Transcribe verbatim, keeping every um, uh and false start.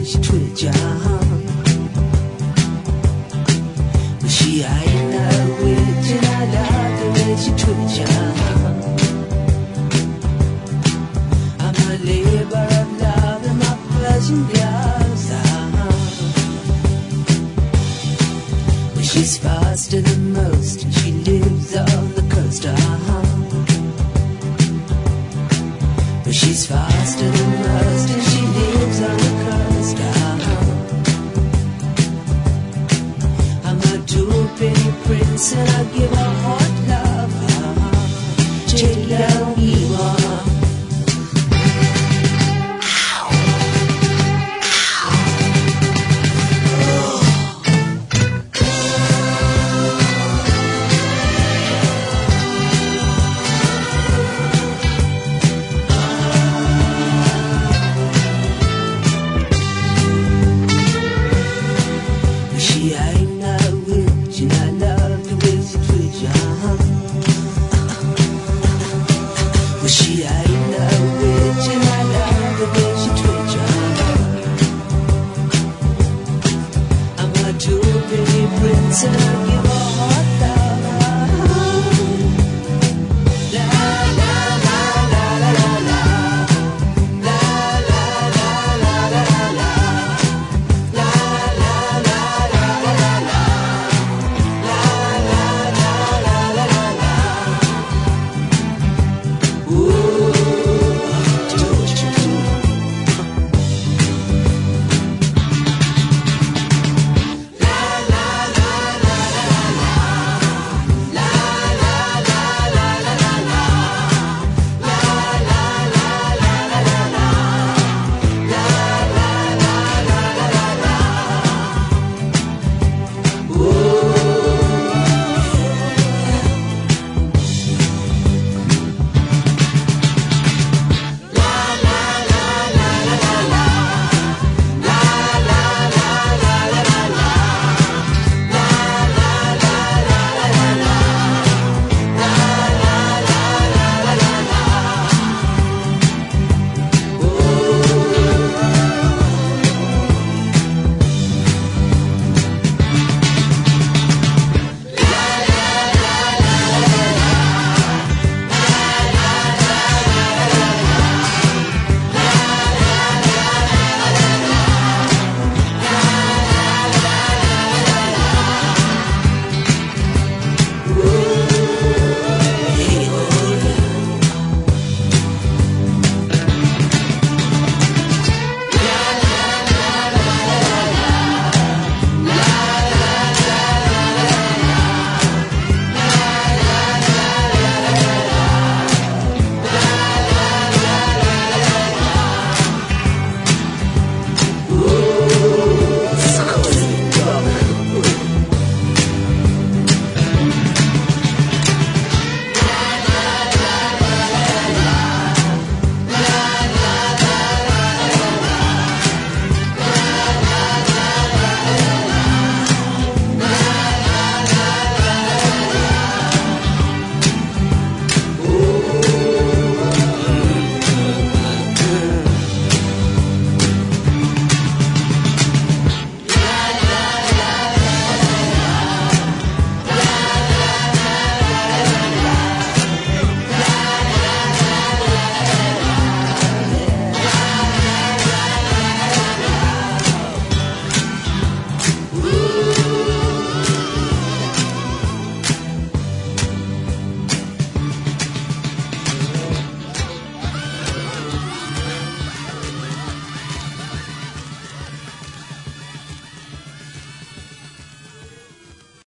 she twitch, uh-huh. But she ain't no witch, and I love the way she twitch, uh-huh. I'm a labor of love in my Persian gloves, uh-huh. Well, she's faster than most, and she lives on the coast, uh-huh. But she's faster than most, and she lives on the coast, uh-huh. I'm a two-penny prince, and I give her